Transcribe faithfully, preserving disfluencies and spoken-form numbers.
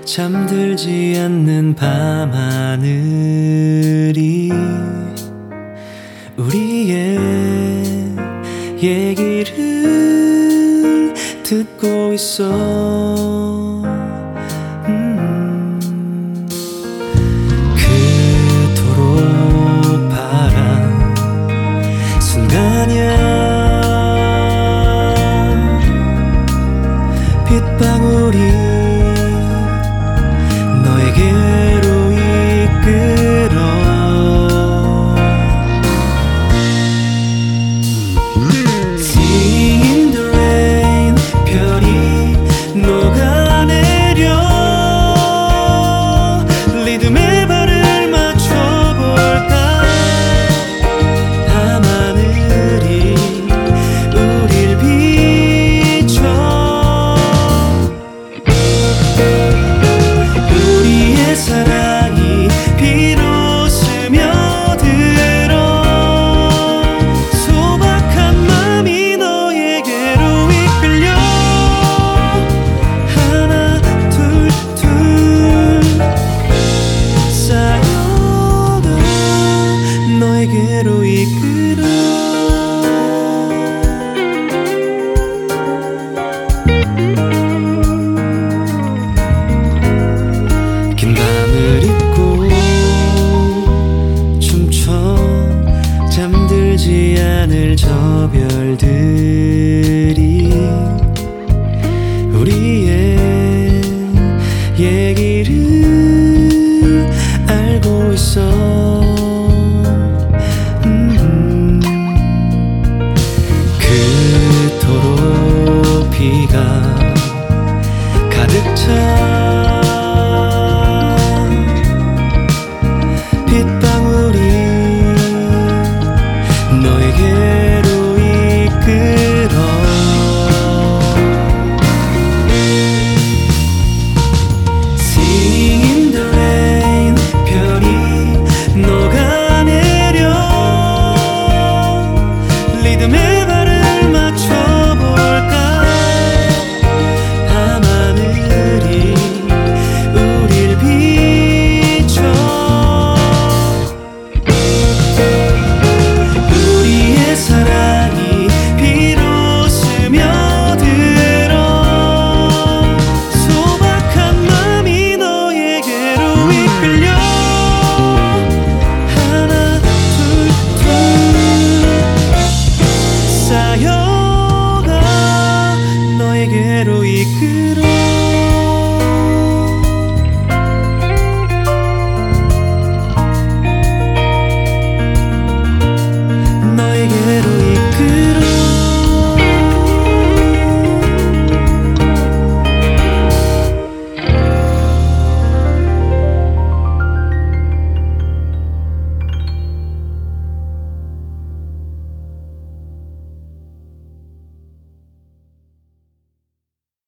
잠들지 않는 밤하늘이 우리의 얘기를 듣고 있어. 음, 그토록 바란 순간이야. 빗방울이 너에게로 이끌어. Sing in the rain, 별이 녹아내려. 리듬에 발을 맞춰볼까. 밤하늘이 우릴 비춰. 우리의 사랑이 비로 스며들어. 소박한 맘이 너에게로 이끌려. 하나 둘 둘 쌓여가 너에게로 이끌어. 긴 밤을 잊고 춤춰. 잠들지 않을 저 별들이 우리의 얘기를 알고 있어. 음, 그토록 비가 가득 차. 빗방울이 너에게로 이끌어. Sing in the rain, 별이 녹아내려. 리듬에 발을 맞춰볼까. 밤하늘이 우릴 비춰. 우리의 사랑이 비로 스며들어. 소박한 맘이 너에게로 이끌려. 하나 둘 둘 쌓여가 너에게로 이끌려.